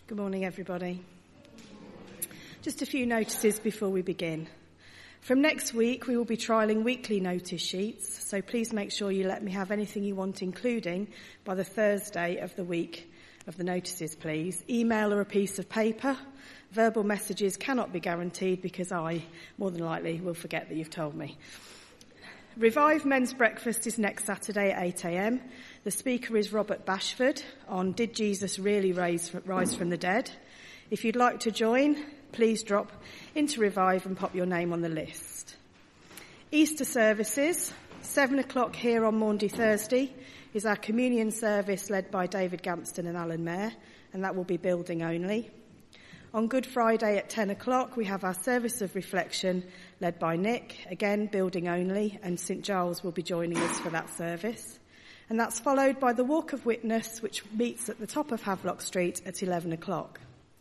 Good morning, everybody. Just a few notices before we begin. From next week, we will be trialling weekly notice sheets, so please make sure you let me have anything you want including by the Thursday of the week of the notices, please. Email or a piece of paper. Verbal messages cannot be guaranteed because I, more than likely, will forget that you've told me. Revive Men's Breakfast is next Saturday at 8 a.m. The speaker is Robert Bashford on Did Jesus Really Rise from the Dead? If you'd like to join, please drop into Revive and pop your name on the list. Easter services, 7 o'clock here on Maundy Thursday, is our communion service led by David Gampston and Alan Mayer, and that will be building only. On Good Friday at 10 o'clock, we have our service of reflection led by Nick, again building only, and St Giles will be joining us for that service. And that's followed by the Walk of Witness, which meets at the top of Havelock Street at 11 o'clock.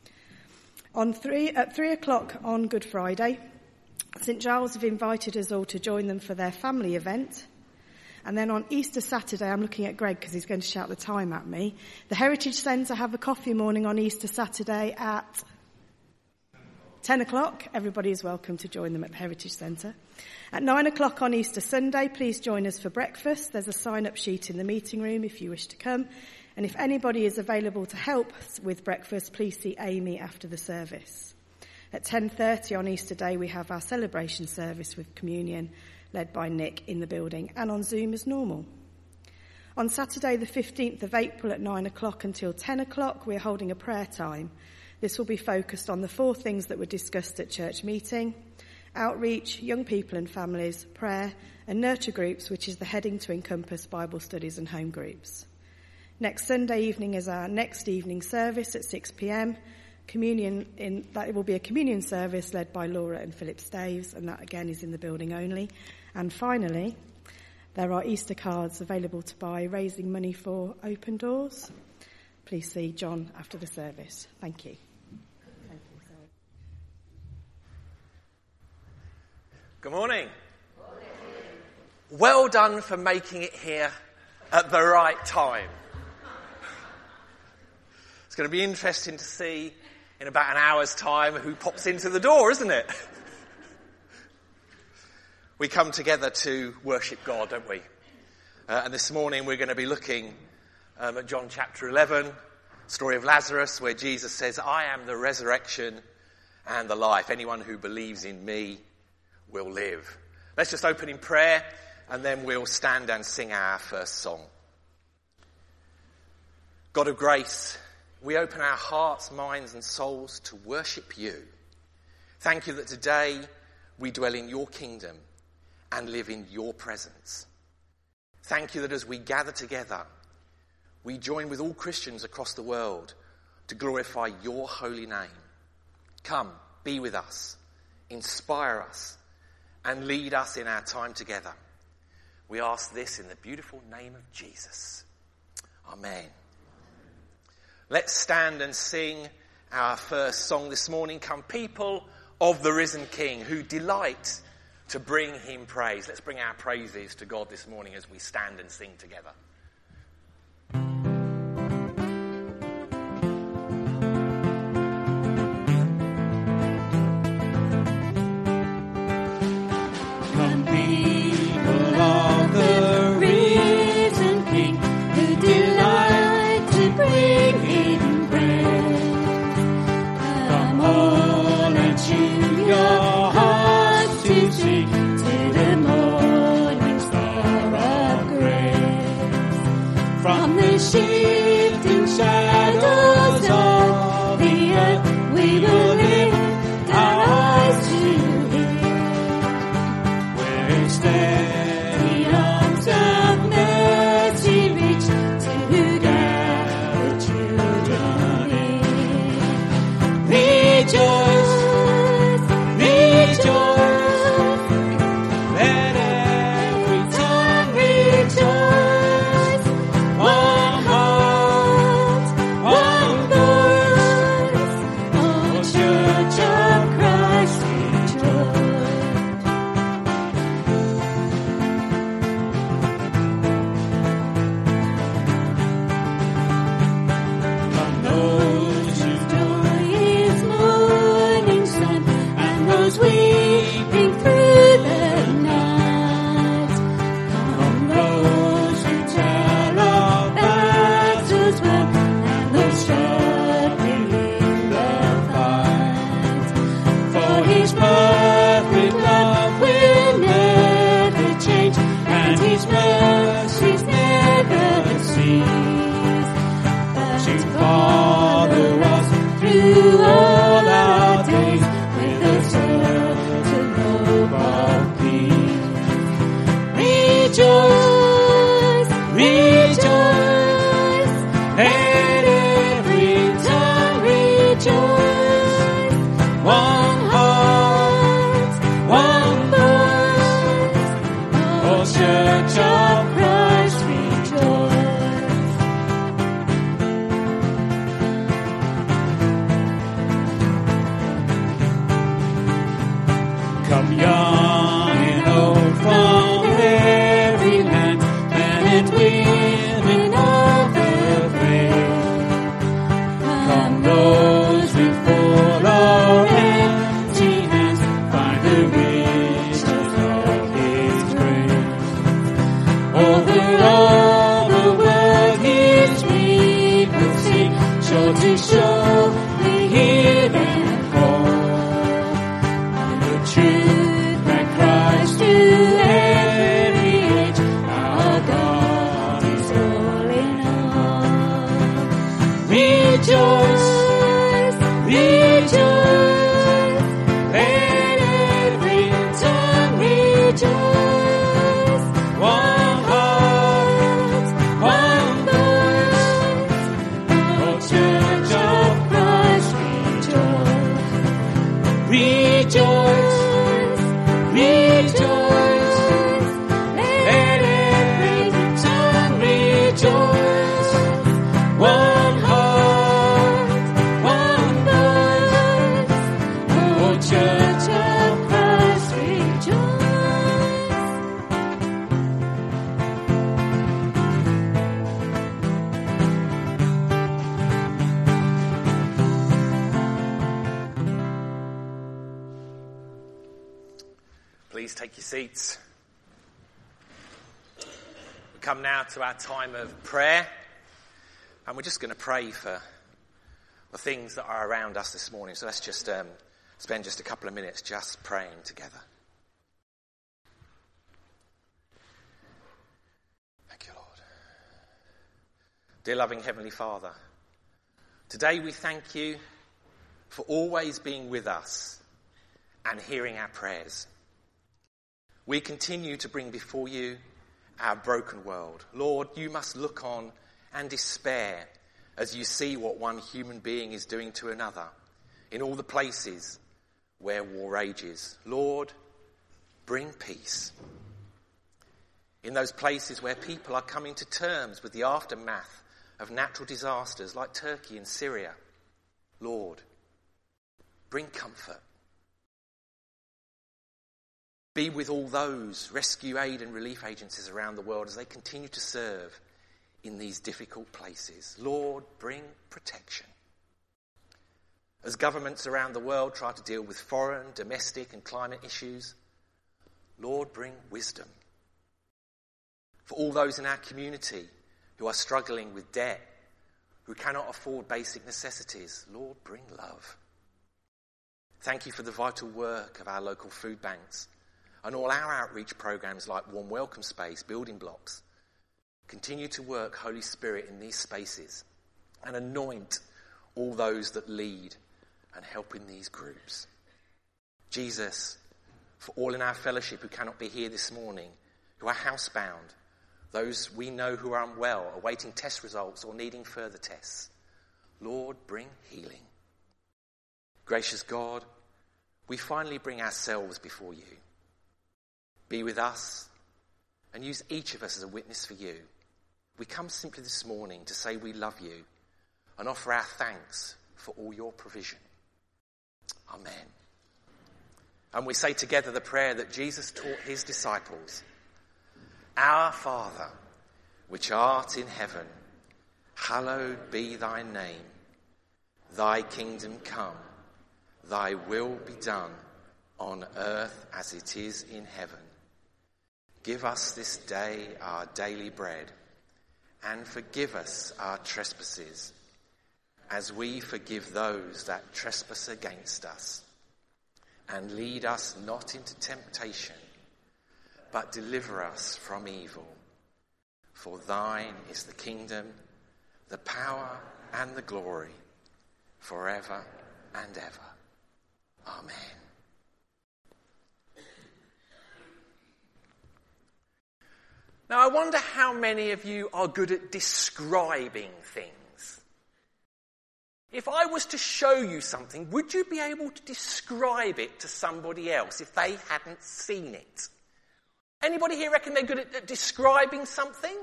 At 3 o'clock on Good Friday, St Giles have invited us all to join them for their family event. And then on Easter Saturday, I'm looking at Greg because he's going to shout the time at me. The Heritage Centre have a coffee morning on Easter Saturday at 10 o'clock. Everybody is welcome to join them at the Heritage Centre. At 9 o'clock on Easter Sunday, please join us for breakfast. There's a sign-up sheet in the meeting room if you wish to come. And if anybody is available to help with breakfast, please see Amy after the service. At 10:30 on Easter Day, we have our celebration service with communion led by Nick in the building and on Zoom as normal. On Saturday, the 15th of April at 9 o'clock until 10 o'clock, we're holding a prayer time. This will be focused on the 4 things that were discussed at church meeting: outreach, young people and families, prayer, and nurture groups, which is the heading to encompass Bible studies and home groups. Next Sunday evening is our next evening service at 6 p.m. That will be a communion service led by Laura and Philip Staves, and that again is in the building only. And finally, there are Easter cards available to buy, raising money for Open Doors. Please see John after the service. Thank you. Good morning. Well done for making it here at the right time. It's going to be interesting to see in about an hour's time who pops into the door, isn't it? We come together to worship God, don't we? And this morning we're going to be looking at John chapter 11, story of Lazarus, where Jesus says, I am the resurrection and the life. Anyone who believes in me will live. Let's just open in prayer and then we'll stand and sing our first song. God of grace, we open our hearts, minds and souls to worship you. Thank you that today we dwell in your kingdom and live in your presence. Thank you that as we gather together, we join with all Christians across the world to glorify your holy name. Come, be with us, inspire us, and lead us in our time together. We ask this in the beautiful name of Jesus. Amen. Let's stand and sing our first song this morning. Come, people of the risen King, who delight to bring him praise. Let's bring our praises to God this morning as we stand and sing together. Shifting shadows of the earth, we will lift our eyes to Him. Where steady arms of mercy reach to gather children in. Rejoice, rejoice. Let every tongue rejoice. One heart, one voice, all children. Let every tongue rejoice. One heart, one voice. Oh, Church of Christ, rejoice. Come young and old from every land, men and women of the faith. Come those with full or empty hands, find the riches of His grace. Over all the world His people sing, shore to shore we hear them call. The truth that cries to every age, our God is all in all. Rejoice, rejoice, let every tongue rejoice. One heart, one voice, oh Church of Christ, rejoice. Rejoice, rejoice, let every tongue rejoice. One heart, one voice, oh Church of Christ, rejoice. Please take your seats. We come now to our time of prayer, and we're just going to pray for the things that are around us this morning. So let's just spend just a couple of minutes just praying together. Thank you, Lord. Dear loving Heavenly Father, today we thank you for always being with us and hearing our prayers. We continue to bring before you our broken world. Lord, you must look on and despair as you see what one human being is doing to another in all the places where war rages. Lord, bring peace. In those places where people are coming to terms with the aftermath of natural disasters like Turkey and Syria, Lord, bring comfort. Be with all those rescue aid and relief agencies around the world as they continue to serve in these difficult places. Lord, bring protection. As governments around the world try to deal with foreign, domestic and climate issues, Lord, bring wisdom. For all those in our community who are struggling with debt, who cannot afford basic necessities, Lord, bring love. Thank you for the vital work of our local food banks and all our outreach programs like Warm Welcome Space, Building Blocks. Continue to work, Holy Spirit, in these spaces and anoint all those that lead and help in these groups. Jesus, for all in our fellowship who cannot be here this morning, who are housebound, those we know who are unwell, awaiting test results or needing further tests, Lord, bring healing. Gracious God, we finally bring ourselves before you. Be with us and use each of us as a witness for you. We come simply this morning to say we love you and offer our thanks for all your provision. Amen. And we say together the prayer that Jesus taught his disciples. Our Father, which art in heaven, hallowed be thy name. Thy kingdom come, thy will be done on earth as it is in heaven. Give us this day our daily bread, and forgive us our trespasses, as we forgive those that trespass against us. And lead us not into temptation, but deliver us from evil. For thine is the kingdom, the power, and the glory, forever and ever. Amen. Now, I wonder how many of you are good at describing things. If I was to show you something, would you be able to describe it to somebody else if they hadn't seen it? Anybody here reckon they're good at describing something?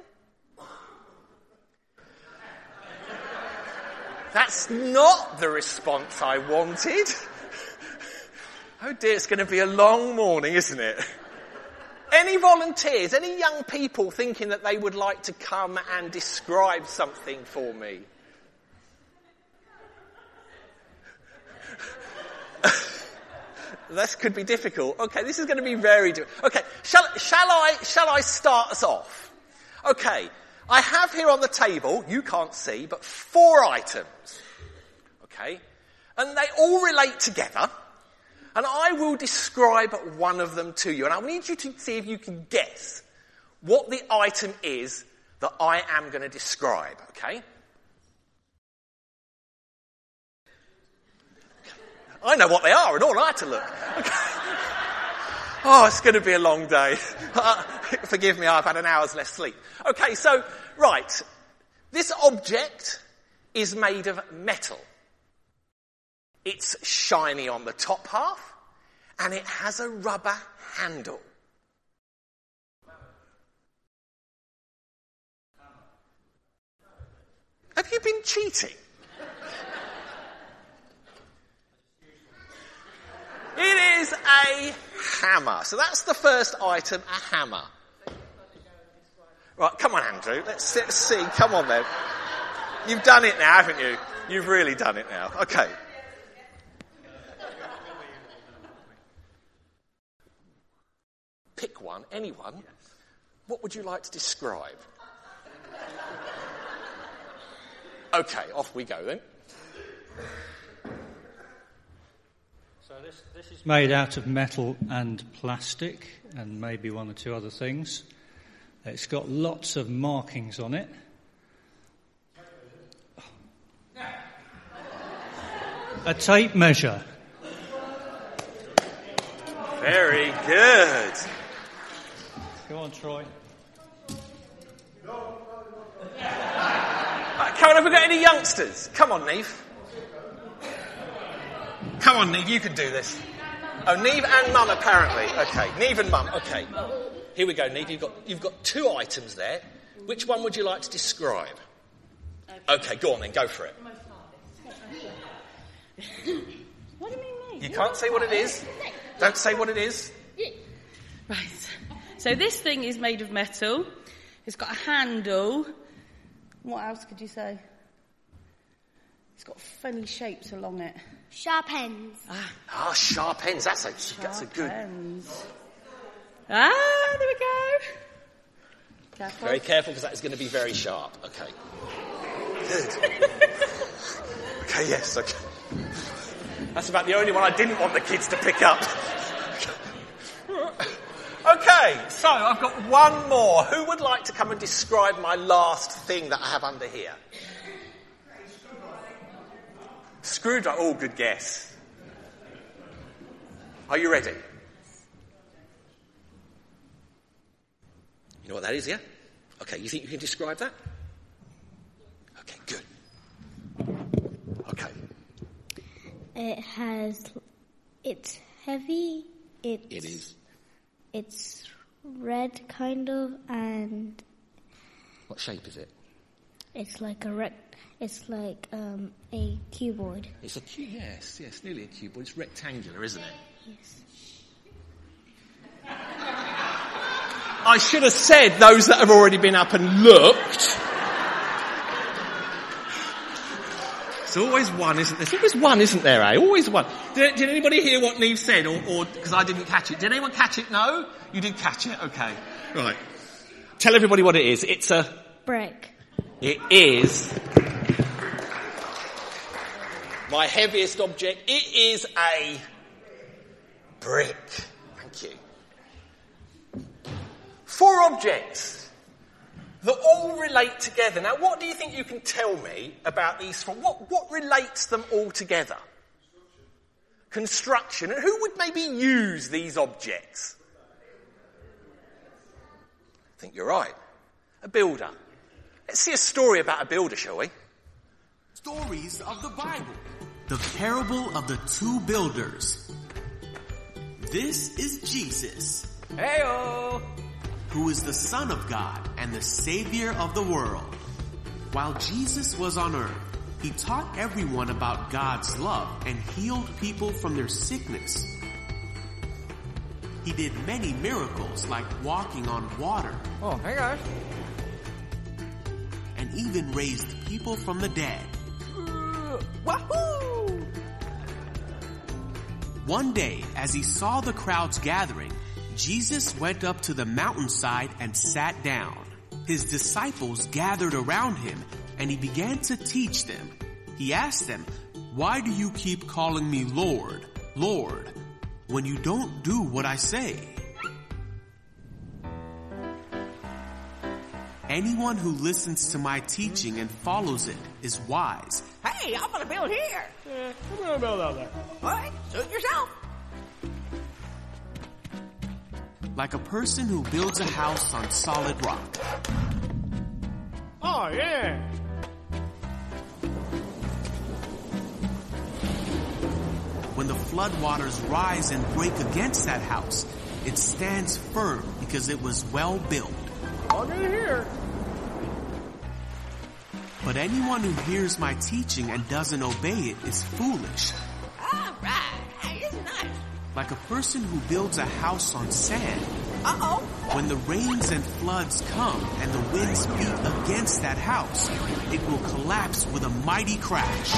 That's not the response I wanted. Oh dear, it's going to be a long morning, isn't it? Any volunteers, any young people thinking that they would like to come and describe something for me? This could be difficult. Okay, this is going to be very difficult. Okay, shall I start us off? Okay, I have here on the table, you can't see, but 4 items. Okay, and they all relate together, and I will describe one of them to you, and I need you to see if you can guess what the item is that I am going to describe, okay? I know what they are and all I had to look. Okay. Oh, it's going to be a long day. Forgive me, I've had an hour's less sleep. Okay, so, right. This object is made of metal. It's shiny on the top half and it has a rubber handle. Have you been cheating? It is a hammer. So that's the first item, a hammer. Right, come on, Andrew. Let's see. Come on, then. You've done it now, haven't you? You've really done it now. Okay. Pick one, anyone. What would you like to describe? Okay, off we go then. So this is made out of metal and plastic and maybe 1 or 2 other things. It's got lots of markings on it. A tape measure. Very good. Go on, Troy. Come on, have we got any youngsters? Come on, Neve. Come on, Neve, you can do this. Oh, Neve and Mum, apparently. Okay, Neve and Mum. Okay. Here we go, Neve. You've got 2 items there. Which one would you like to describe? Okay, go on then, go for it. What do you mean? You can't say what it is. Don't say what it is. Right. So this thing is made of metal. It's got a handle. What else could you say? It's got funny shapes along it. Sharp ends. Sharp ends. That's a good. Ends. There we go. Careful. Very careful because that is going to be very sharp. Okay. Good. Okay, yes, okay. That's about the only one I didn't want the kids to pick up. Okay, so I've got one more. Who would like to come and describe my last thing that I have under here? Screwdriver. Oh, good guess. Are you ready? You know what that is, yeah? Okay, you think you can describe that? Okay, good. Okay. It's heavy. It is. It's red, kind of, and What shape is it? it's like a cuboid. It's a yes, nearly a cuboid. It's rectangular, isn't it? Yes. I should have said those that have already been up and looked. There's always one, isn't there? There's always one, isn't there, eh? Always one. Did anybody hear what Neve said, or because I didn't catch it? Did anyone catch it? No? You did catch it? Okay. Right. Tell everybody what it is. It's a... Brick. It is... my heaviest object. It is a... brick. Thank you. 4 objects that all relate together. Now, what do you think you can tell me about these 4? What relates them all together? Construction. And who would maybe use these objects? I think you're right. A builder. Let's see a story about a builder, shall we? Stories of the Bible. The parable of the two builders. This is Jesus. Hey-o! Who is the Son of God and the Savior of the world. While Jesus was on earth, he taught everyone about God's love and healed people from their sickness. He did many miracles like walking on water. Oh, hey guys. And even raised people from the dead. Wahoo! One day, as he saw the crowds gathering, Jesus went up to the mountainside and sat down. His disciples gathered around him, and he began to teach them. He asked them, "Why do you keep calling me Lord, Lord, when you don't do what I say?" Anyone who listens to my teaching and follows it is wise. Hey, I'm gonna build here. Yeah, I'm gonna build out there. All right, suit yourself. Like a person who builds a house on solid rock. Oh, yeah. When the floodwaters rise and break against that house, it stands firm because it was well built. I'll get here. But anyone who hears my teaching and doesn't obey it is foolish. All right, hey, it's nice. Like a person who builds a house on sand. Uh-oh. When the rains and floods come and the winds beat against that house, it will collapse with a mighty crash.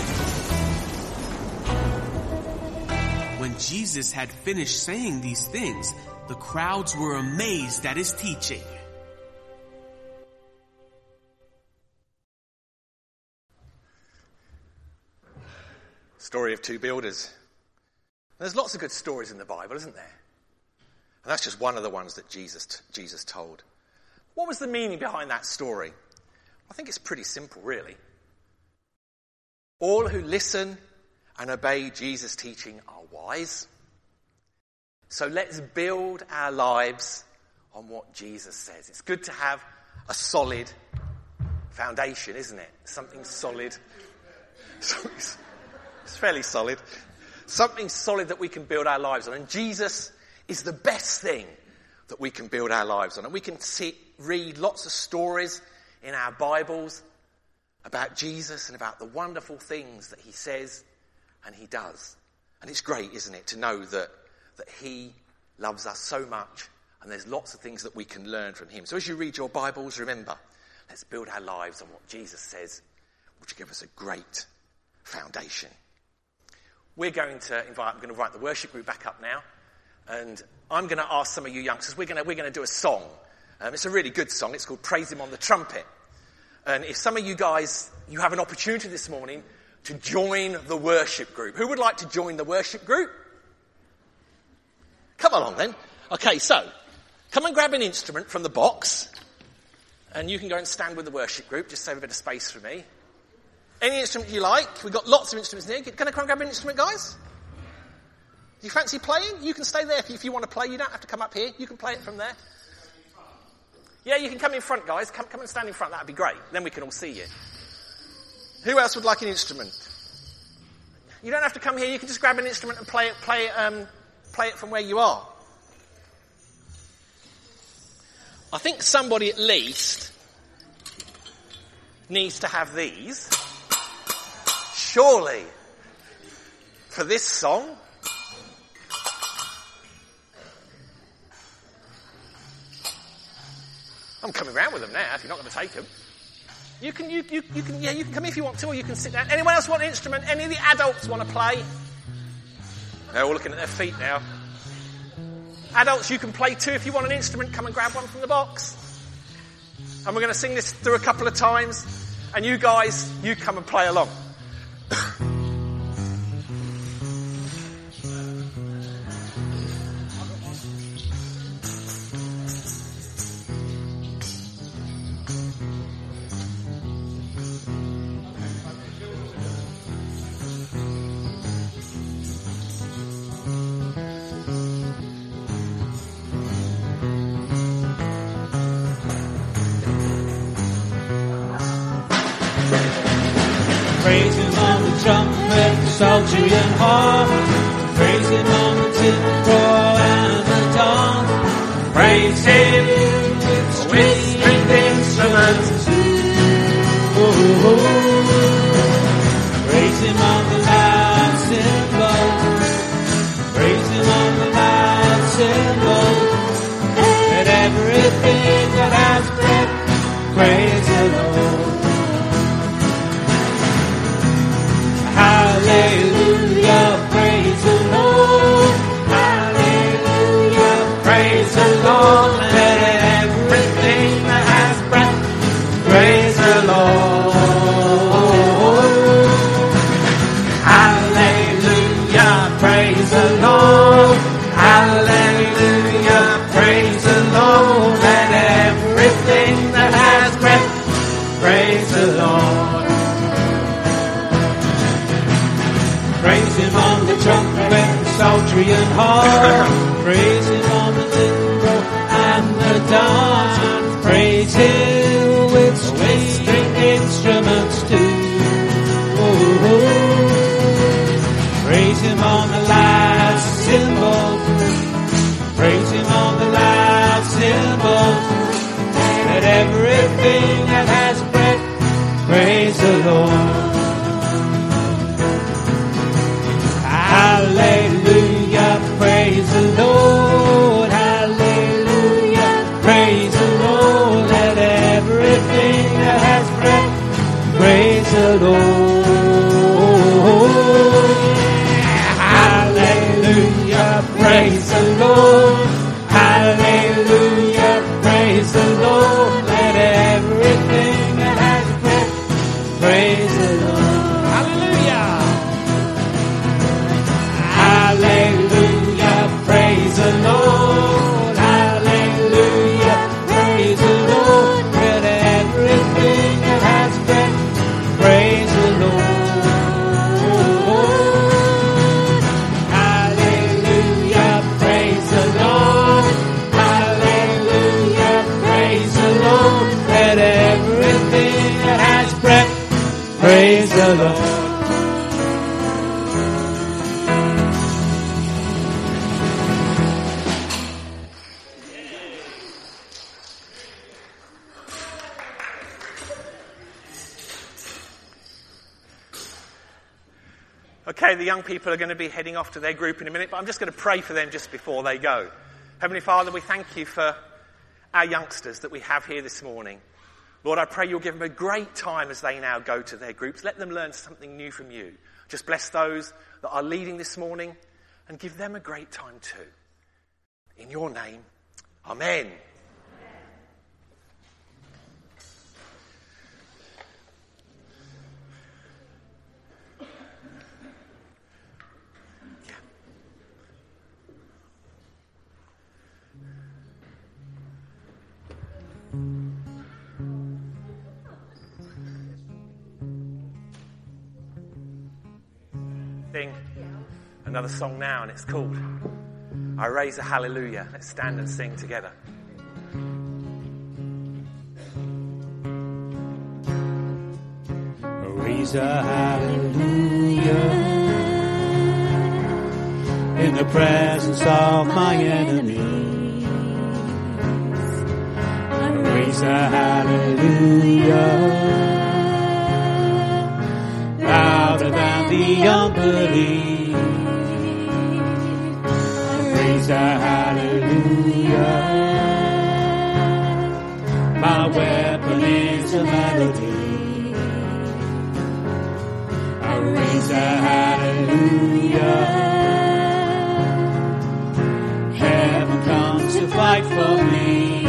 When Jesus had finished saying these things, the crowds were amazed at his teaching. Story of two builders. There's lots of good stories in the Bible, isn't there? And that's just one of the ones that Jesus told. What was the meaning behind that story? I think it's pretty simple, really. All who listen and obey Jesus' teaching are wise. So let's build our lives on what Jesus says. It's good to have a solid foundation, isn't it? Something solid. It's fairly solid. Something solid that we can build our lives on. And Jesus is the best thing that we can build our lives on. And we can read lots of stories in our Bibles about Jesus and about the wonderful things that he says and he does. And it's great, isn't it, to know that he loves us so much and there's lots of things that we can learn from him. So as you read your Bibles, remember, let's build our lives on what Jesus says, which will give us a great foundation. I'm going to invite the worship group back up now, and I'm going to ask some of you youngsters, we're going to do a song. It's a really good song. It's called Praise Him on the Trumpet. And if some of you guys, you have an opportunity this morning to join the worship group. Who would like to join the worship group? Come along then. Okay, so come and grab an instrument from the box, and you can go and stand with the worship group. Just save a bit of space for me. Any instrument you like. We've got lots of instruments here. Can I come and grab an instrument, guys? Do you fancy playing? You can stay there if you want to play. You don't have to come up here. You can play it from there. Yeah, you can come in front, guys. Come and stand in front. That'd be great. Then we can all see you. Who else would like an instrument? You don't have to come here. You can just grab an instrument and play it from where you are. I think somebody at least needs to have these. Surely, for this song. I'm coming round with them now if you're not going to take them. You can come here if you want to, or you can sit down. Anyone else want an instrument? Any of the adults want to play? They're all looking at their feet now. Adults, you can play too. If you want an instrument, come and grab one from the box. And we're going to sing this through a couple of times. And you guys, you come and play along. Praise him on the trumpet, the psaltery and harp. Praise him on the timbrel and the dance. Praise him with stringed instruments. Praise him on the loud cymbals. Praise him on the loud cymbals. Let everything that has breath praise the Lord. Hallelujah, praise the Lord. Hallelujah, praise the Lord. Let everything that has breath praise the Lord. Hallelujah, praise the Lord. Hallelujah, praise the Lord. Let everything that has breath praise the Lord. Praise him on the trumpet, the psaltery and harp. Praise him on the timbrel and the dance. Praise him with stringed instruments too. Praise him on the loud cymbals. Praise him on the loud cymbals. Let everything that has breath praise the Lord. Hallelujah, praise the Lord. Hallelujah, praise the Lord. Let everything that has breath praise the Lord. Hallelujah, praise the Lord. Hallelujah, praise the Lord. Let everything that has breath praise the Lord. Hallelujah. Hallelujah, praise the Lord. Hallelujah, praise the Lord. Let everything that has breath praise the Lord. Hallelujah, praise the Lord. Hallelujah, praise the Lord. Let everything that has breath praise the Lord. Okay, the young people are going to be heading off to their group in a minute, but I'm just going to pray for them just before they go. Heavenly Father, we thank you for our youngsters that we have here this morning. Lord, I pray you'll give them a great time as they now go to their groups. Let them learn something new from you. Just bless those that are leading this morning and give them a great time too. In your name, amen. Sing another song now, and it's called I Raise a Hallelujah. Let's stand and sing together. I raise a hallelujah in the presence of my enemies. I raise a hallelujah louder than the unbelief. I raise a hallelujah. My weapon is a melody. I raise a hallelujah. Heaven comes to fight for me.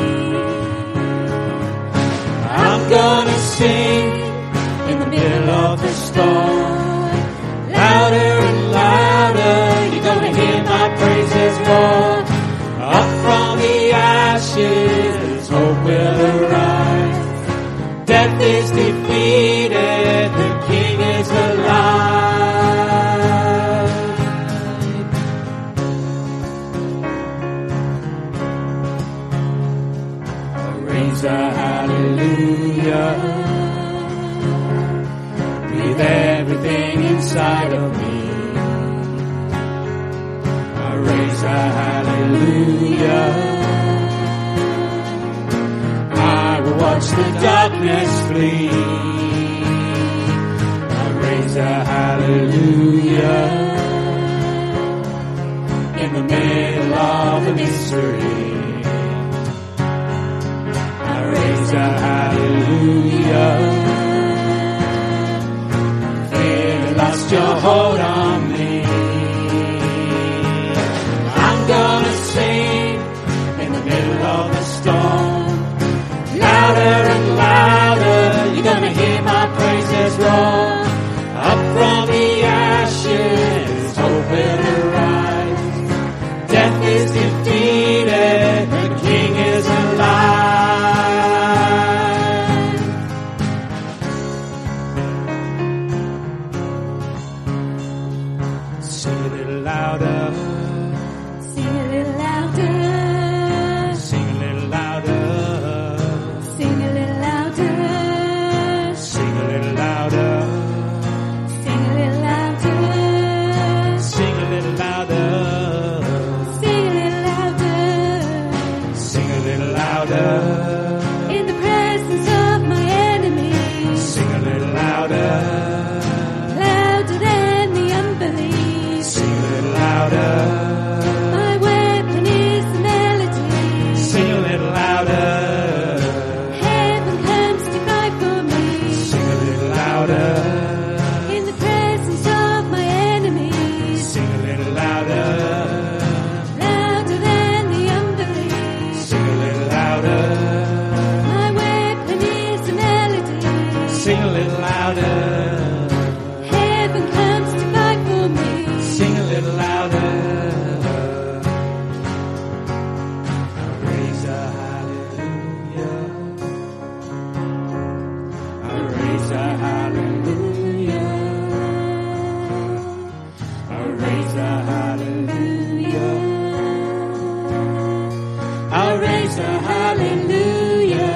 I'm gonna sing in the middle of the storm, louder and louder, you're gonna hear my praises roar. Up from the ashes, hope will arise. Death is defeated, the King is alive. I raise a hallelujah. Be there inside of me. I raise a hallelujah. I will watch the darkness flee. I raise a hallelujah. In the middle of the mystery, I raise a hallelujah. Fear lost your hold on me. I'm gonna sing in the middle of the storm. Louder and louder, you're gonna hear my praises roar. Up from the ashes, hope will arise. Death is defeated, the King is alive. Sing a little louder. Sing a little louder. Sing a little louder. Sing a little louder. Sing a little louder. Sing a little louder. Sing a little louder. Sing a little louder. Sing a little louder. In the presence of my enemies. Sing a little louder. Louder than the unbelief. Sing a little louder. My weapon is the melody. Sing a little louder. Heaven comes to fight for me. Sing a little louder. In the presence of my enemies. Sing a little louder. Louder than the unbelief. Sing a little louder. My weapon is the melody. Sing a little louder. Heaven comes to fight for me. Sing a little louder. I raise a hallelujah. I raise a hallelujah. I raise a hallelujah. I raise a hallelujah.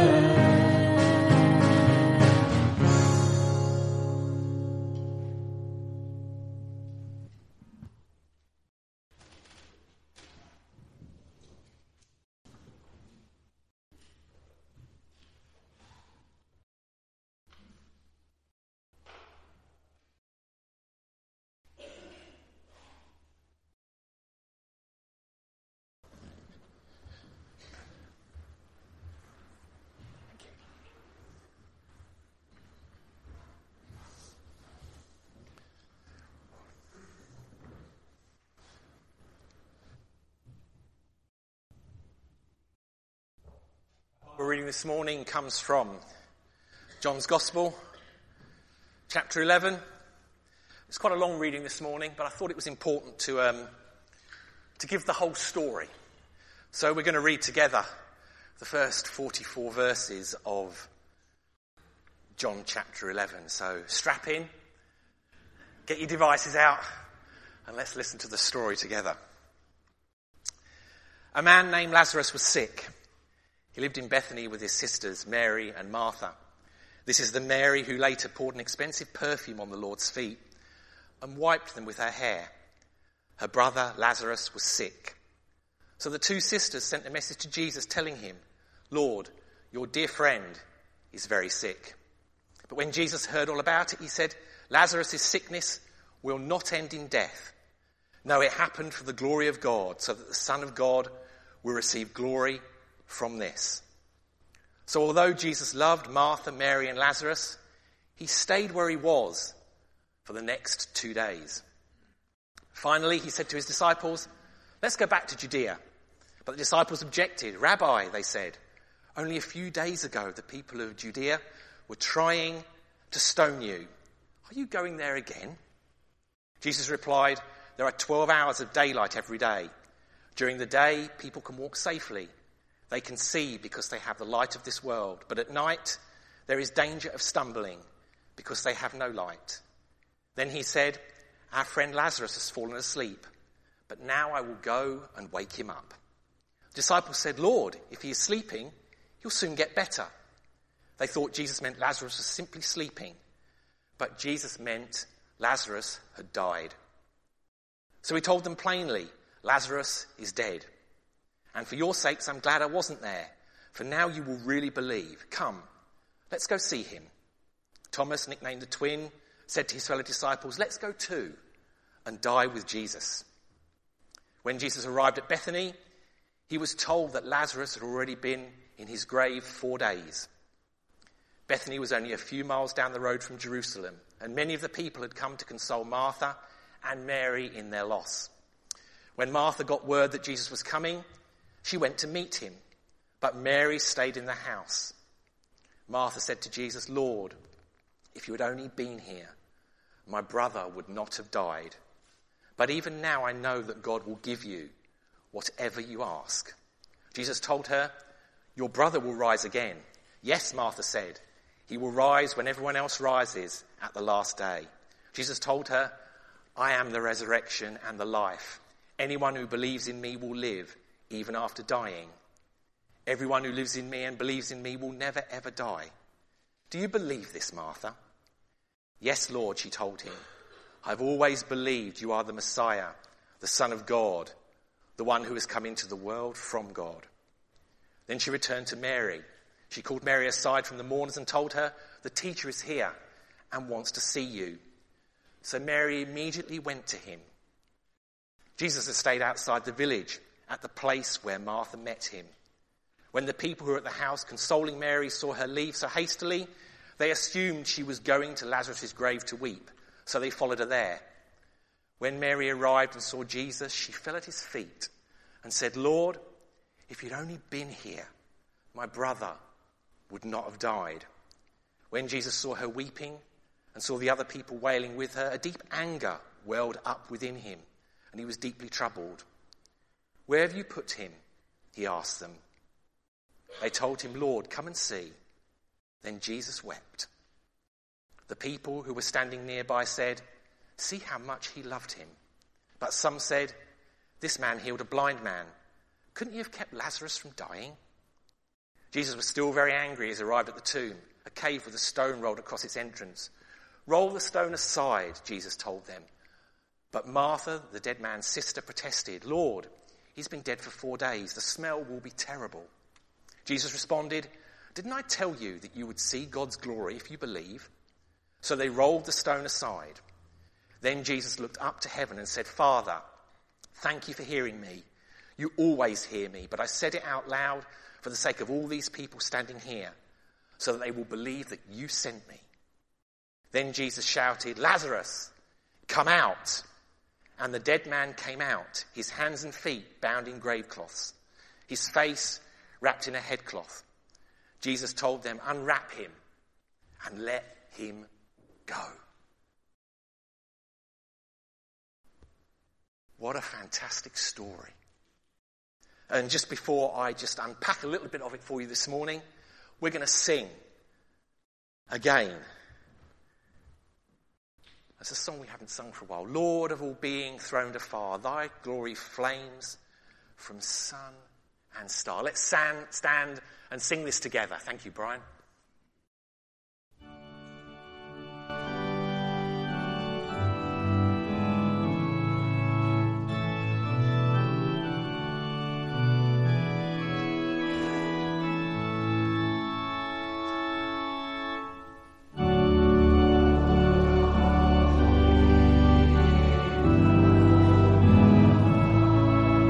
Our reading this morning comes from John's Gospel, chapter 11. It's quite a long reading this morning, but I thought it was important to give the whole story. So we're going to read together the first 44 verses of John chapter 11. So strap in, get your devices out, and let's listen to the story together. A man named Lazarus was sick. He lived in Bethany with his sisters, Mary and Martha. This is the Mary who later poured an expensive perfume on the Lord's feet and wiped them with her hair. Her brother Lazarus was sick. So the two sisters sent a message to Jesus telling him, "Lord, your dear friend is very sick." But when Jesus heard all about it, he said, "Lazarus' sickness will not end in death. No, it happened for the glory of God, so that the Son of God will receive glory from this." So although Jesus loved Martha, Mary and Lazarus, he stayed where he was for the next 2 days. Finally, he said to his disciples, "Let's go back to Judea." But the disciples objected. "Rabbi," they said, "only a few days ago the people of Judea were trying to stone you. Are you going there again?" Jesus replied, "There are 12 hours of daylight every day. During the day, people can walk safely. They can see because they have the light of this world. But at night, there is danger of stumbling because they have no light." Then he said, "Our friend Lazarus has fallen asleep, but now I will go and wake him up." The disciples said, "Lord, if he is sleeping, he'll soon get better." They thought Jesus meant Lazarus was simply sleeping, but Jesus meant Lazarus had died. So he told them plainly, Lazarus is dead. And for your sakes, I'm glad I wasn't there, for now you will really believe. Come, let's go see him. Thomas, nicknamed the twin, said to his fellow disciples, let's go too and die with Jesus. When Jesus arrived at Bethany, he was told that Lazarus had already been in his grave 4 days. Bethany was only a few miles down the road from Jerusalem, and many of the people had come to console Martha and Mary in their loss. When Martha got word that Jesus was coming, she went to meet him, but Mary stayed in the house. Martha said to Jesus, Lord, if you had only been here, my brother would not have died. But even now I know that God will give you whatever you ask. Jesus told her, your brother will rise again. Yes, Martha said, he will rise when everyone else rises at the last day. Jesus told her, I am the resurrection and the life. Anyone who believes in me will live even after dying. Everyone who lives in me and believes in me will never ever die. Do you believe this, Martha? Yes, Lord, she told him. I've always believed you are the Messiah, the Son of God, the one who has come into the world from God. Then she returned to Mary. She called Mary aside from the mourners and told her, the teacher is here and wants to see you. So Mary immediately went to him. Jesus had stayed outside the village at the place where Martha met him. When the people who were at the house consoling Mary saw her leave so hastily, they assumed she was going to Lazarus' grave to weep, so they followed her there. When Mary arrived and saw Jesus, she fell at his feet and said, Lord, if you'd only been here, my brother would not have died. When Jesus saw her weeping and saw the other people wailing with her, a deep anger welled up within him, and he was deeply troubled. Where have you put him? He asked them. They told him, Lord, come and see. Then Jesus wept. The people who were standing nearby said, see how much he loved him. But some said, this man healed a blind man. Couldn't you have kept Lazarus from dying? Jesus was still very angry as he arrived at the tomb, a cave with a stone rolled across its entrance. Roll the stone aside, Jesus told them. But Martha, the dead man's sister, protested, Lord, he's been dead for 4 days. The smell will be terrible. Jesus responded, didn't I tell you that you would see God's glory if you believe? So they rolled the stone aside. Then Jesus looked up to heaven and said, Father, thank you for hearing me. You always hear me, but I said it out loud for the sake of all these people standing here, so that they will believe that you sent me. Then Jesus shouted, Lazarus, come out. And the dead man came out, his hands and feet bound in grave cloths, his face wrapped in a headcloth. Jesus told them, unwrap him and let him go. What a fantastic story. And just before I just unpack a little bit of it for you this morning, we're going to sing again. It's a song we haven't sung for a while. Lord of all being throned afar, thy glory flames from sun and star. Let's stand and sing this together. Thank you, Brian.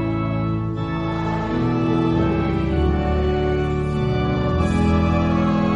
Thank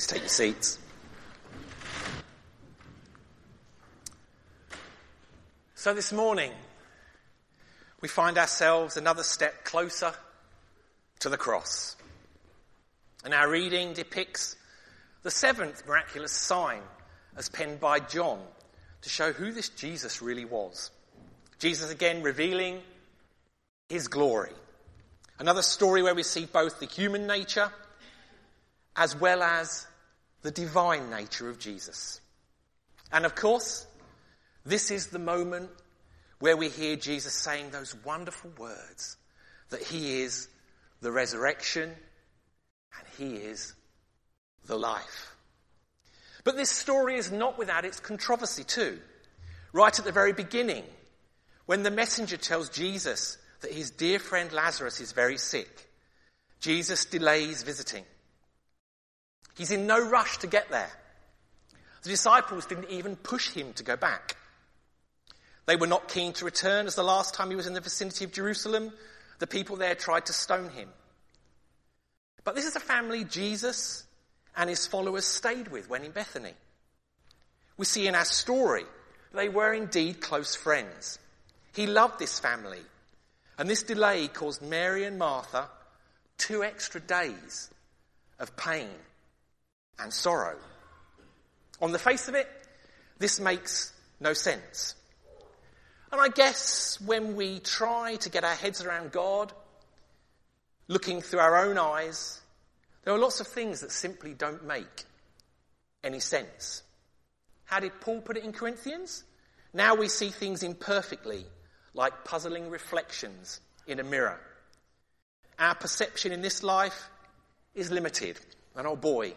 Please take your seats. So this morning, we find ourselves another step closer to the cross. And our reading depicts the seventh miraculous sign as penned by John to show who this Jesus really was. Jesus again revealing his glory. Another story where we see both the human nature as well as the divine nature of Jesus. And of course, this is the moment where we hear Jesus saying those wonderful words that he is the resurrection and he is the life. But this story is not without its controversy too. Right at the very beginning, when the messenger tells Jesus that his dear friend Lazarus is very sick, Jesus delays visiting. He's in no rush to get there. The disciples didn't even push him to go back. They were not keen to return, as the last time he was in the vicinity of Jerusalem, the people there tried to stone him. But this is a family Jesus and his followers stayed with when in Bethany. We see in our story they were indeed close friends. He loved this family, and this delay caused Mary and Martha 2 extra days of pain and sorrow. On the face of it, this makes no sense. And I guess when we try to get our heads around God, looking through our own eyes, there are lots of things that simply don't make any sense. How did Paul put it in Corinthians? Now we see things imperfectly, like puzzling reflections in a mirror. Our perception in this life is limited. And oh boy,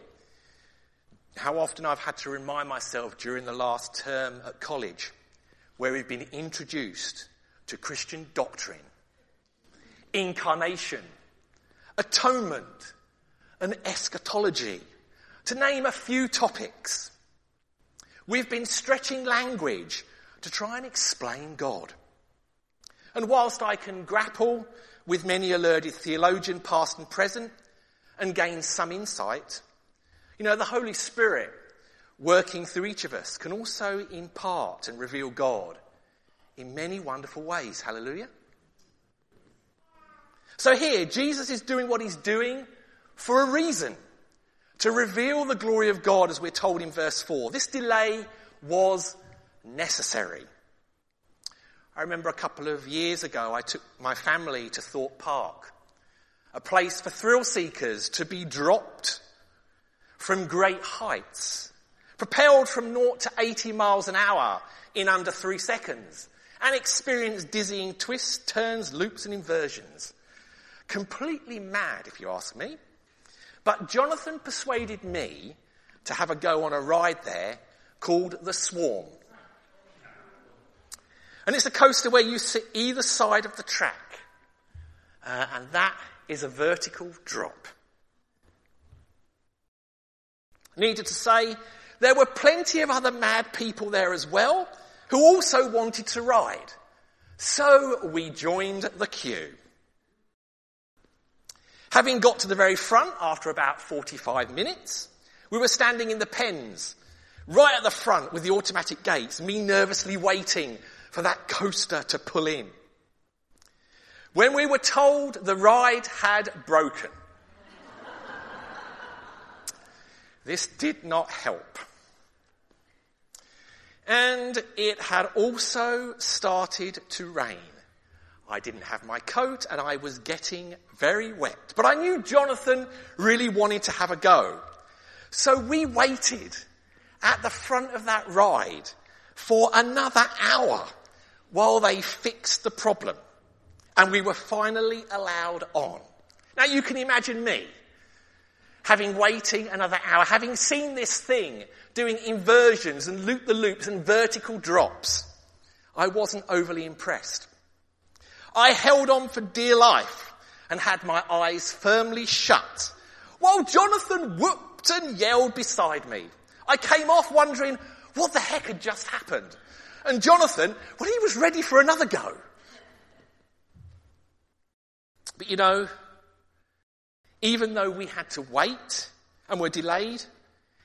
how often I've had to remind myself during the last term at college, where we've been introduced to Christian doctrine, incarnation, atonement, and eschatology, to name a few topics. We've been stretching language to try and explain God. And whilst I can grapple with many a learned theologian, past and present, and gain some insight, the Holy Spirit working through each of us can also impart and reveal God in many wonderful ways. Hallelujah. So here, Jesus is doing what he's doing for a reason. To reveal the glory of God, as we're told in verse 4. This delay was necessary. I remember a couple of years ago, I took my family to Thorpe Park, a place for thrill seekers to be dropped from great heights, propelled from 0 to 80 miles an hour in under 3 seconds, and experience dizzying twists, turns, loops and inversions. Completely mad, if you ask me. But Jonathan persuaded me to have a go on a ride there called the Swarm. And it's a coaster where you sit either side of the track. And that is a vertical drop. Needed to say, there were plenty of other mad people there as well, who also wanted to ride. So we joined the queue. Having got to the very front after about 45 minutes, we were standing in the pens, right at the front with the automatic gates, me nervously waiting for that coaster to pull in. When we were told the ride had broken, this did not help. And it had also started to rain. I didn't have my coat and I was getting very wet. But I knew Jonathan really wanted to have a go. So we waited at the front of that ride for another hour while they fixed the problem. And we were finally allowed on. Now you can imagine me, having waiting another hour, having seen this thing doing inversions and loop-the-loops and vertical drops. I wasn't overly impressed. I held on for dear life and had my eyes firmly shut while Jonathan whooped and yelled beside me. I came off wondering what the heck had just happened. And Jonathan, well, he was ready for another go. But even though we had to wait and were delayed,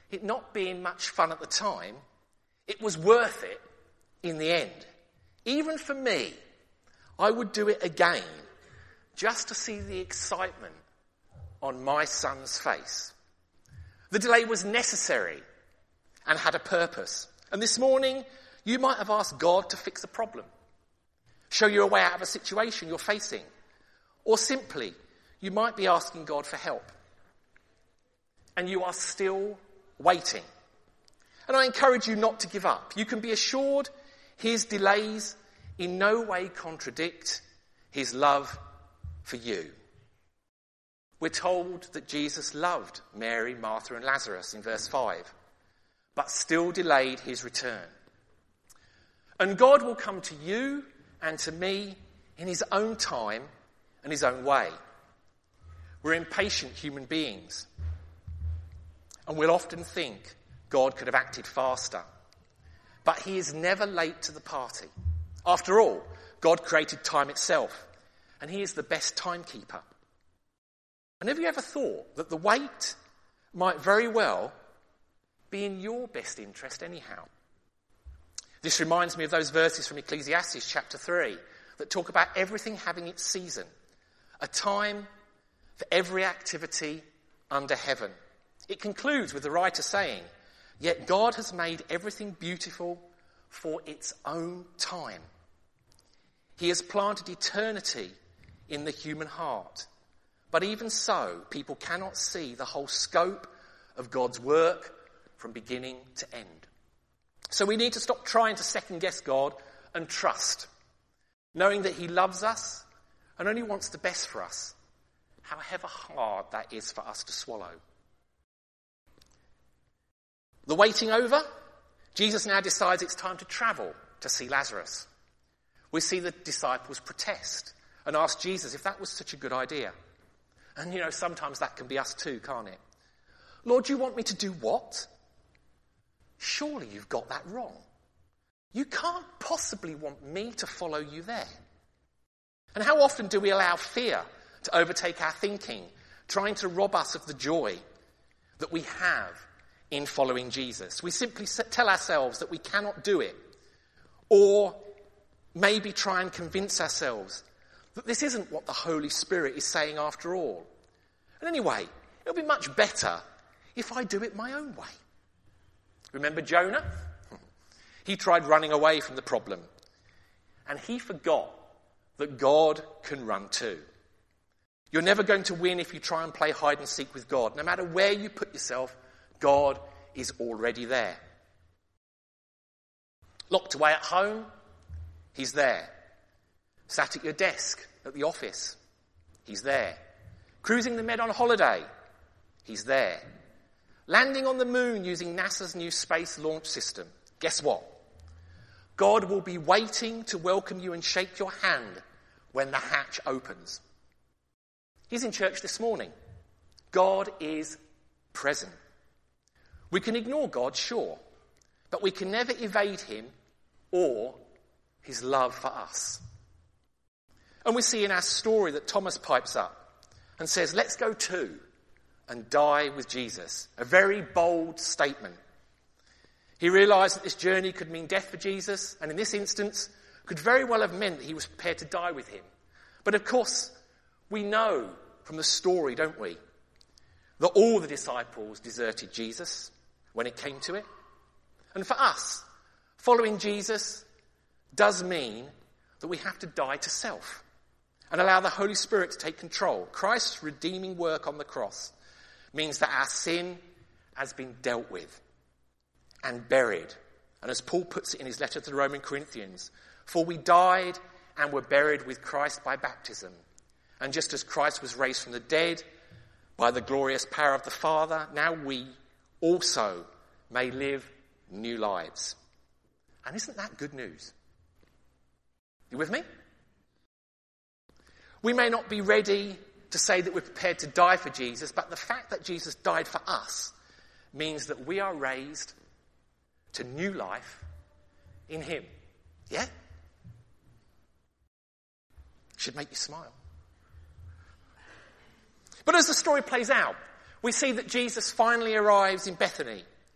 it not being much fun at the time, it was worth it in the end. Even for me, I would do it again just to see the excitement on my son's face. The delay was necessary and had a purpose. And this morning, you might have asked God to fix a problem, show you a way out of a situation you're facing, or simply, you might be asking God for help. And you are still waiting. And I encourage you not to give up. You can be assured his delays in no way contradict his love for you. We're told that Jesus loved Mary, Martha, and Lazarus in verse 5, but still delayed his return. And God will come to you and to me in his own time and his own way. We're impatient human beings, and we'll often think God could have acted faster. But he is never late to the party. After all, God created time itself, and he is the best timekeeper. And have you ever thought that the wait might very well be in your best interest anyhow? This reminds me of those verses from Ecclesiastes chapter 3 that talk about everything having its season, a time for every activity under heaven. It concludes with the writer saying, "Yet God has made everything beautiful for its own time. He has planted eternity in the human heart. But even so, people cannot see the whole scope of God's work from beginning to end." So we need to stop trying to second guess God and trust, knowing that he loves us and only wants the best for us, however hard that is for us to swallow. The waiting over, Jesus now decides it's time to travel to see Lazarus. We see the disciples protest and ask Jesus if that was such a good idea. And sometimes that can be us too, can't it? "Lord, do you want me to do what? Surely you've got that wrong. You can't possibly want me to follow you there." And how often do we allow fear to overtake our thinking, trying to rob us of the joy that we have in following Jesus? We simply tell ourselves that we cannot do it, or maybe try and convince ourselves that this isn't what the Holy Spirit is saying after all. And anyway, it'll be much better if I do it my own way. Remember Jonah? He tried running away from the problem, and he forgot that God can run too. You're never going to win if you try and play hide and seek with God. No matter where you put yourself, God is already there. Locked away at home, he's there. Sat at your desk at the office, he's there. Cruising the Med on holiday, he's there. Landing on the moon using NASA's new space launch system, guess what? God will be waiting to welcome you and shake your hand when the hatch opens. He's in church this morning. God is present. We can ignore God, sure, but we can never evade him or his love for us. And we see in our story that Thomas pipes up and says, "Let's go too and die with Jesus." A very bold statement. He realised that this journey could mean death for Jesus, and in this instance could very well have meant that he was prepared to die with him. But of course, we know from the story, don't we, that all the disciples deserted Jesus when it came to it. And for us, following Jesus does mean that we have to die to self and allow the Holy Spirit to take control. Christ's redeeming work on the cross means that our sin has been dealt with and buried. And as Paul puts it in his letter to the Roman Corinthians, "For we died and were buried with Christ by baptism. And just as Christ was raised from the dead by the glorious power of the Father, now we also may live new lives." And isn't that good news? You with me? We may not be ready to say that we're prepared to die for Jesus, but the fact that Jesus died for us means that we are raised to new life in him. Yeah? Should make you smile. But as the story plays out, we see that Jesus finally arrives in Bethany,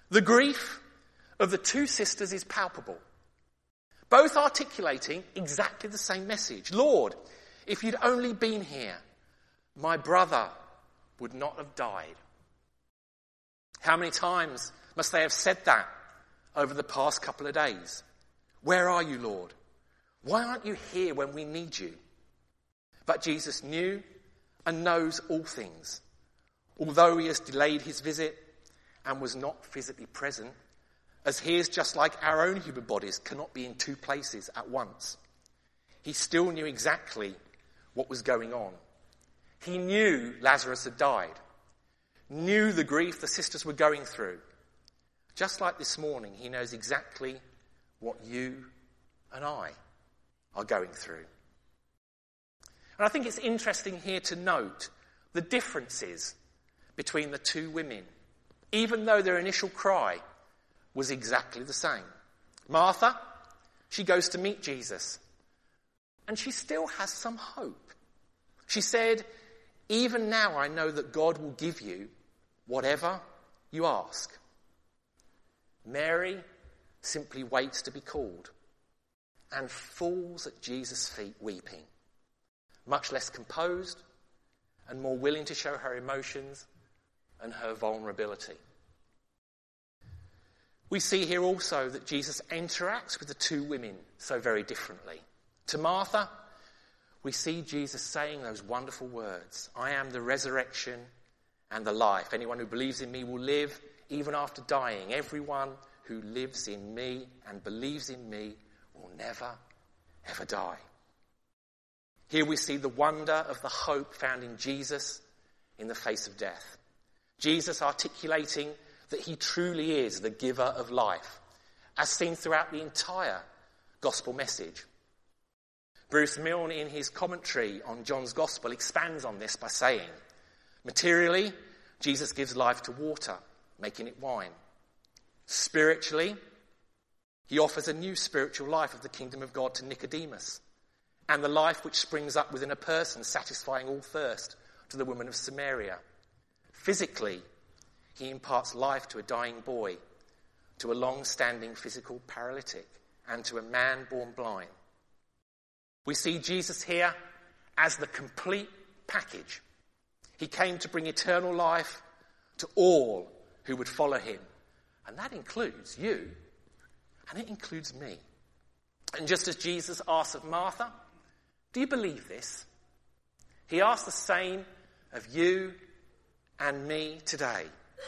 The grief of the two sisters is palpable, both articulating exactly the same message. Lord, if you'd only been here, my brother would not have died. How many times must they have said that over the past couple of days? Where are you, Lord? Why aren't you here when we need you? But Jesus knew and knows all things. Although he has delayed his visit and was not physically present, as he is just like our own human bodies cannot be in two places at once, he still knew exactly what was going on. He knew Lazarus had died, knew the grief the sisters were going through. Just like this morning, he knows exactly what you and I are going through. And I think it's interesting here to note the differences between the two women, even though their initial cry was exactly the same. Martha, she goes to meet Jesus, and she still has some hope. She said, even now I know that God will give you whatever you ask. Mary simply waits to be called and falls at Jesus' feet weeping, much less composed and more willing to show her emotions and her vulnerability. We see here also that Jesus interacts with the two women so very differently. To Martha, we see Jesus saying those wonderful words, I am the resurrection and the life. Anyone who believes in me will live even after dying. Everyone who lives in me and believes in me will never, ever die. Here we see the wonder of the hope found in Jesus in the face of death. Jesus articulating that he truly is the giver of life, as seen throughout the entire gospel message. Bruce Milne, in his commentary on John's gospel, expands on this by saying, materially, Jesus gives life to water, making it wine. Spiritually, he offers a new spiritual life of the kingdom of God to Nicodemus, and the life which springs up within a person, satisfying all thirst, to the woman of Samaria. Physically, he imparts life to a dying boy, to a long-standing physical paralytic, and to a man born blind. We see Jesus here as the complete package. He came to bring eternal life to all who would follow him. And that includes you, and it includes me. And just as Jesus asked of Martha, do you believe this? He asks the same of you and me today.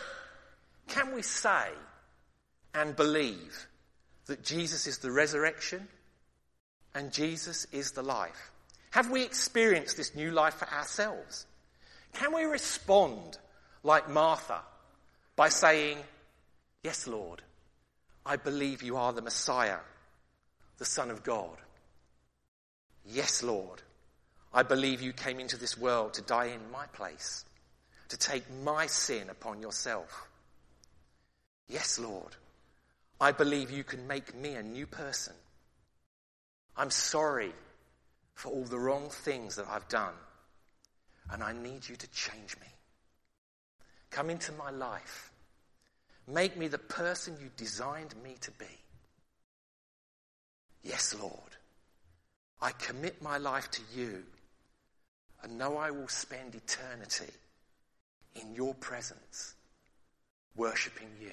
Can we say and believe that Jesus is the resurrection and Jesus is the life? Have we experienced this new life for ourselves? Can we respond like Martha by saying, yes, Lord, I believe you are the Messiah, the Son of God. Yes, Lord, I believe you came into this world to die in my place, to take my sin upon yourself. Yes, Lord, I believe you can make me a new person. I'm sorry for all the wrong things that I've done, and I need you to change me. Come into my life. Make me the person you designed me to be. Yes, Lord, I commit my life to you and know I will spend eternity in your presence, worshipping you.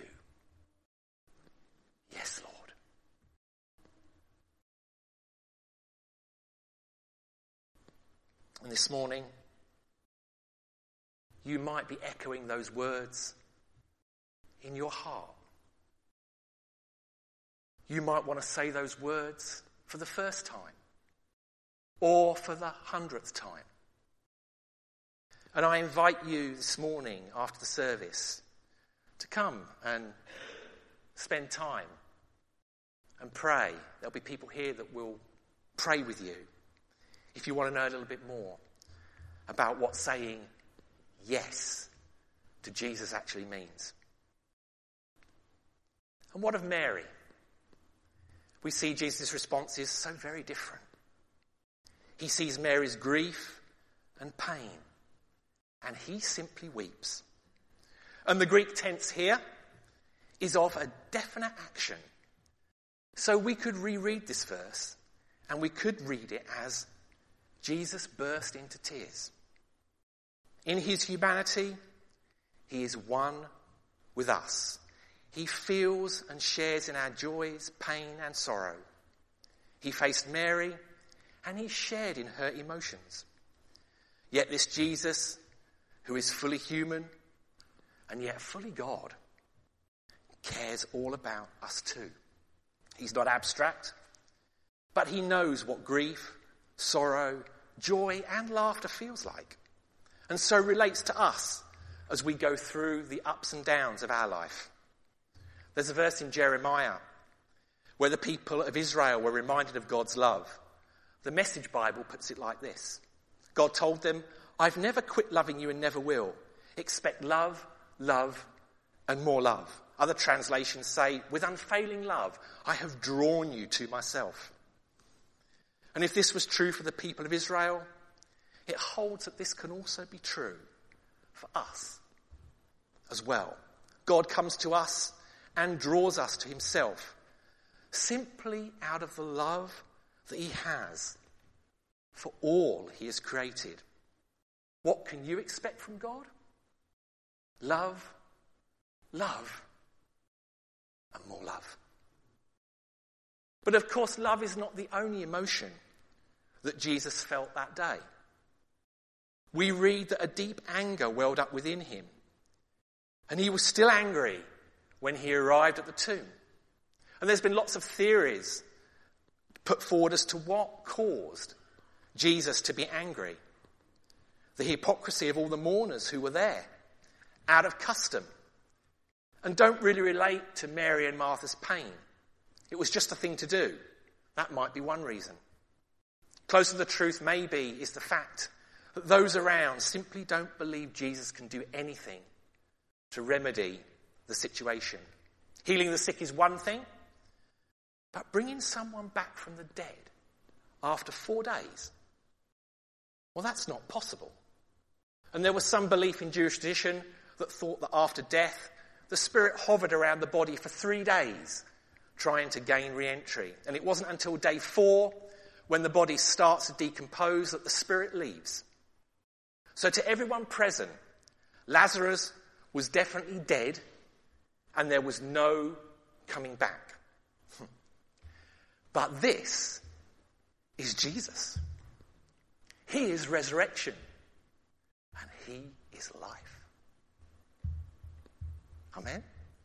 Yes, Lord. And this morning, you might be echoing those words in your heart. You might want to say those words for the first time or for the 100th time. And I invite you this morning after the service to come and spend time and pray. There'll be people here that will pray with you if you want to know a little bit more about what saying yes to Jesus actually means. And what of Mary? We see Jesus' response is so very different. He sees Mary's grief and pain, and he simply weeps. And the Greek tense here is of a definite action. So we could reread this verse and we could read it as Jesus burst into tears. In his humanity, he is one with us. He feels and shares in our joys, pain and sorrow. He faced Mary and he shared in her emotions. Yet this Jesus, who is fully human and yet fully God, cares all about us too. He's not abstract, but he knows what grief, sorrow, joy and laughter feels like, and so relates to us as we go through the ups and downs of our life. There's a verse in Jeremiah where the people of Israel were reminded of God's love. The Message Bible puts it like this. God told them, "I've never quit loving you and never will. Expect love, love, and more love." Other translations say, "With unfailing love, I have drawn you to myself." And if this was true for the people of Israel, it holds that this can also be true for us as well. God comes to us and draws us to himself simply out of the love that he has for all he has created. What can you expect from God? Love, love, and more love. But of course, love is not the only emotion that Jesus felt that day. We read that a deep anger welled up within him, and he was still angry when he arrived at the tomb. And there's been lots of theories put forward as to what caused Jesus to be angry. The hypocrisy of all the mourners who were there, out of custom, and don't really relate to Mary and Martha's pain. It was just a thing to do. That might be one reason. Closer to the truth maybe is the fact that those around simply don't believe Jesus can do anything to remedy the situation. Healing the sick is one thing, but bringing someone back from the dead after 4 days, well, that's not possible. And there was some belief in Jewish tradition that thought that after death, the spirit hovered around the body for 3 days, trying to gain re-entry. And it wasn't until day 4, when the body starts to decompose, that the spirit leaves. So to everyone present, Lazarus was definitely dead, and there was no coming back. But this is Jesus. He is resurrection, and he is life. Amen?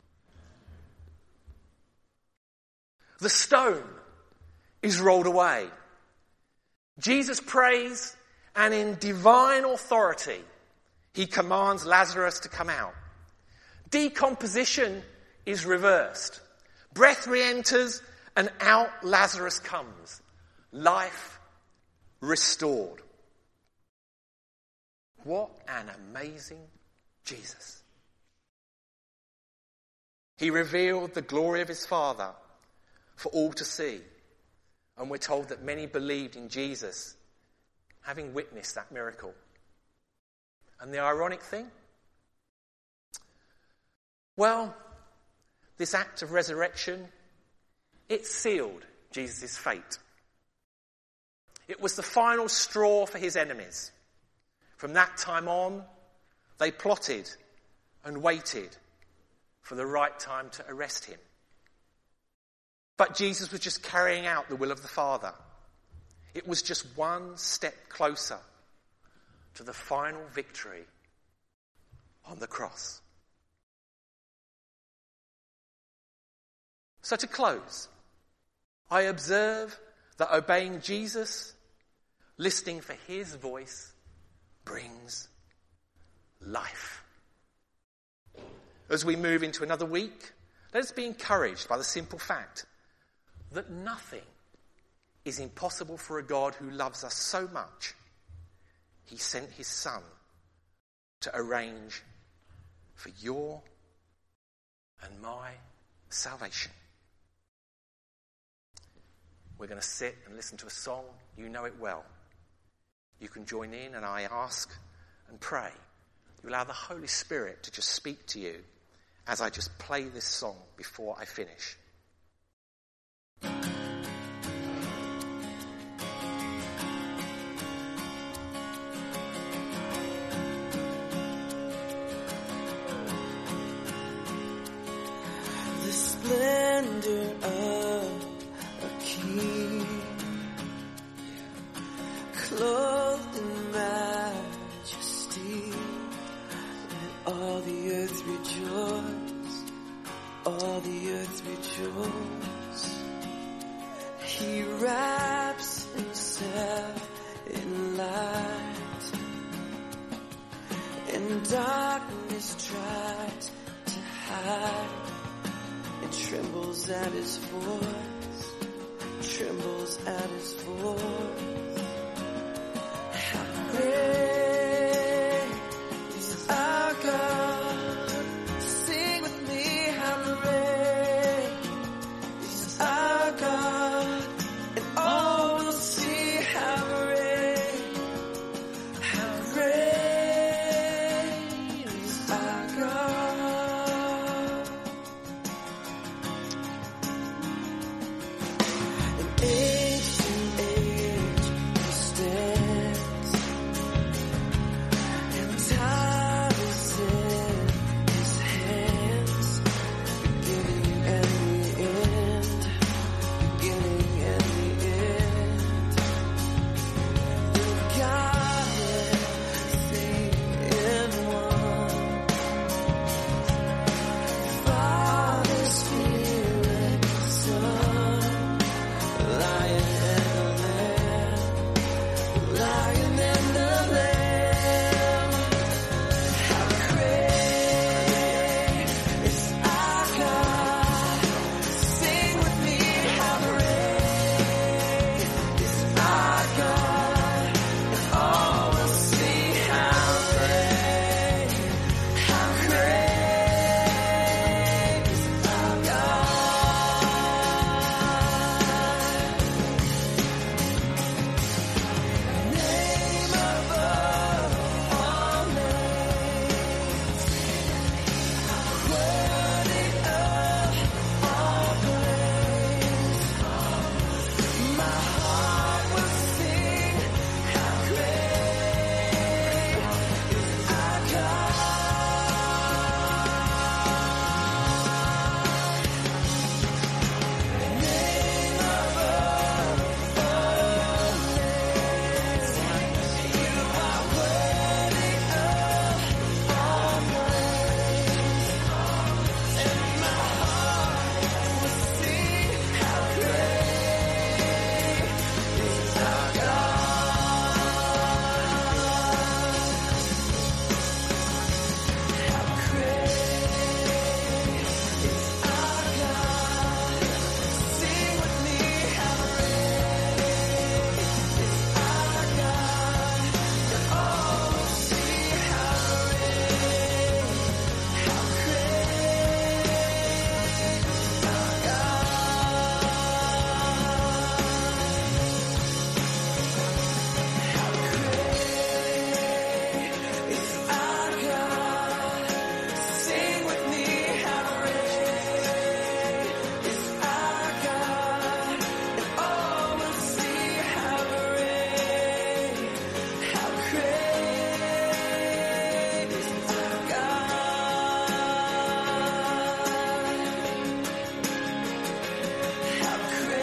The stone is rolled away. Jesus prays, and in divine authority, he commands Lazarus to come out. Decomposition is reversed. Breath re-enters, and out Lazarus comes. Life restored. What an amazing Jesus. He revealed the glory of his Father for all to see. And we're told that many believed in Jesus, having witnessed that miracle. And the ironic thing? Well, this act of resurrection, it sealed Jesus' fate. It was the final straw for his enemies. From that time on, they plotted and waited for the right time to arrest him. But Jesus was just carrying out the will of the Father. It was just one step closer to the final victory on the cross. So to close, I observe that obeying Jesus, listening for his voice, brings life. As we move into another week, let us be encouraged by the simple fact that nothing is impossible for a God who loves us so much. He sent his Son to arrange for your and my salvation. We're going to sit and listen to a song. You know it well. You can join in, and I ask and pray you allow the Holy Spirit to just speak to you as I just play this song before I finish. The splendor of a king, clothed in majesty, let all the earth rejoice, all the earth rejoice. He wraps himself in light, and darkness tries to hide. It trembles at his voice, trembles at his voice. How great is our God? Sing with me, how great is our God? And all will see how great is our God. Age to age he stands, and time is in his hands. Beginning and the end, beginning and the end. The Godhead, three in one. Father, Spirit, Son. Lion and the Lamb, Lion and the Lamb. How great is our God? Sing with me, how great is our God? And all will see how great is our God. Name above all names, worthy of all praise. My heart will sing, how great is our God. Name above all names, you are worthy of all praise. And my heart will sing, how great is our God. How great is our God. Sing with me, how great is our God. And all will see how great is our God. How great is our God. Sing with me, how great is our God. And all will see how great is our God. How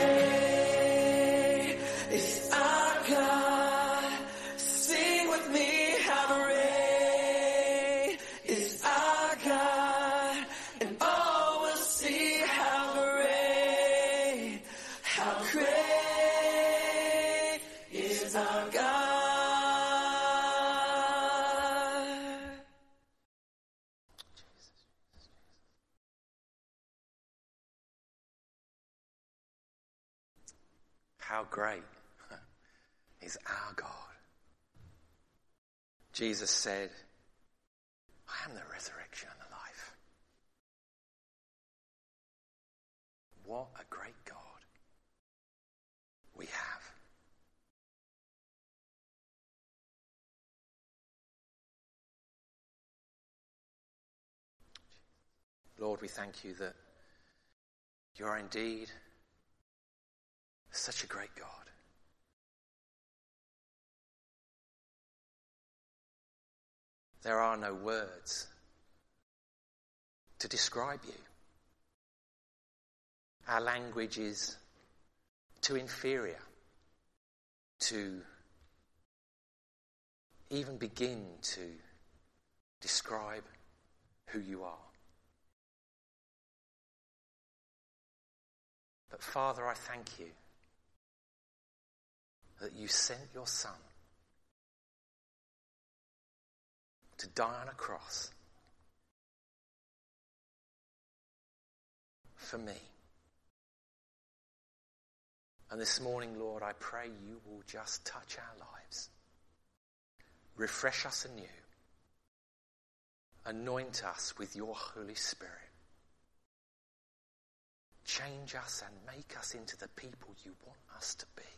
great is our God. Sing with me, how great is our God. And all will see how great is our God. How great is our God. Jesus said, I am the resurrection and the life. What a great God we have. Lord, we thank you that you are indeed such a great God. There are no words to describe you. Our language is too inferior to even begin to describe who you are. But Father, I thank you that you sent your Son to die on a cross for me. And this morning, Lord, I pray you will just touch our lives. Refresh us anew. Anoint us with your Holy Spirit. Change us and make us into the people you want us to be.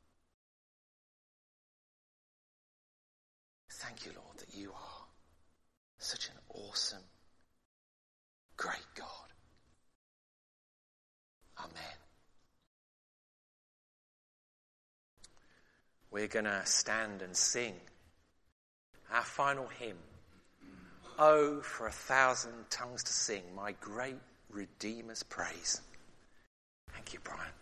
Thank you, Lord, that you are such an awesome, great God. Amen. We're going to stand and sing our final hymn. Oh, for 1,000 tongues to sing my great Redeemer's praise. Thank you, Brian.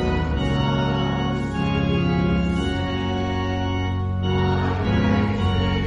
Amen.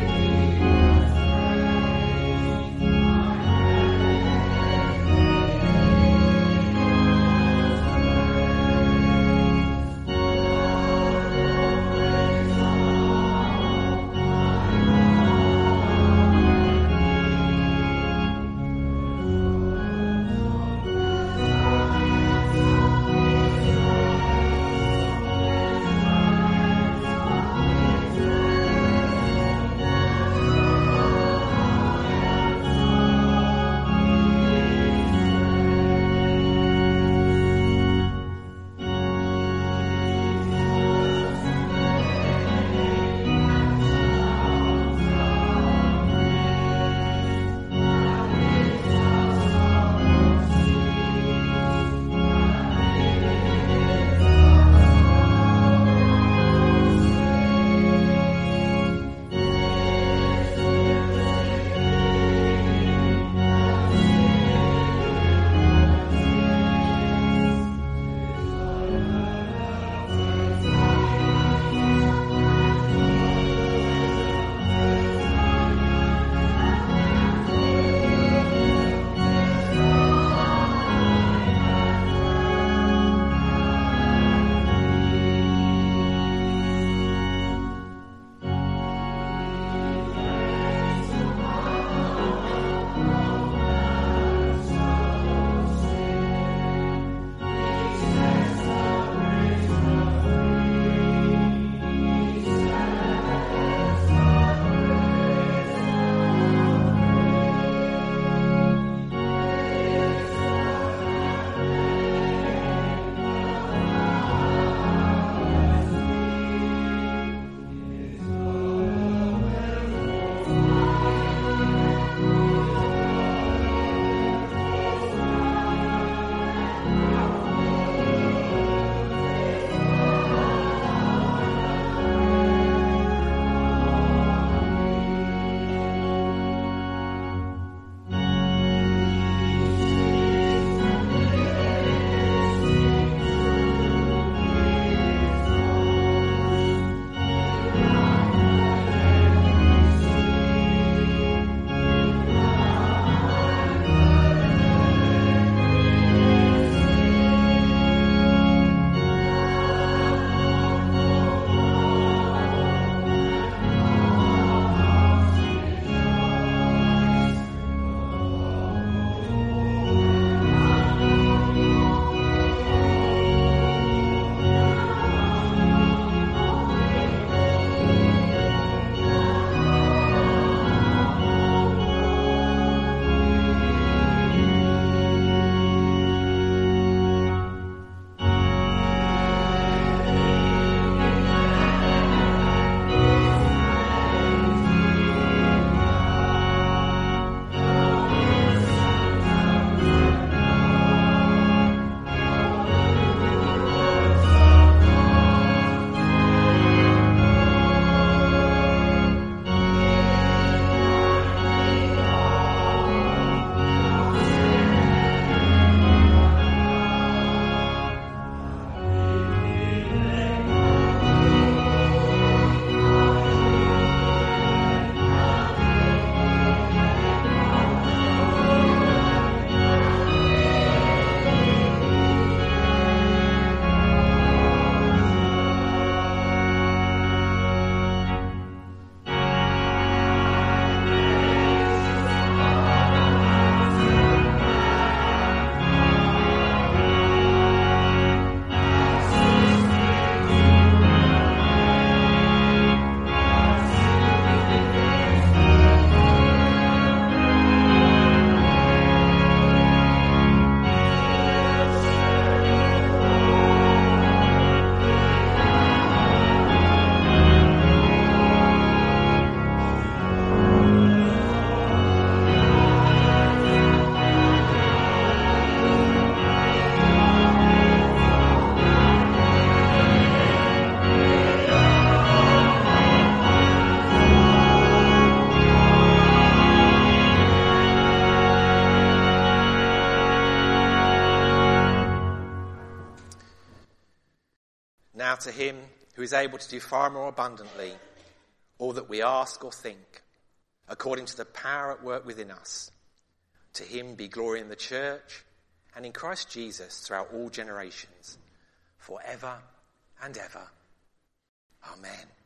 to him who is able to do far more abundantly all that we ask or think, according to the power at work within us. To him be glory in the church and in Christ Jesus throughout all generations, forever and ever. Amen.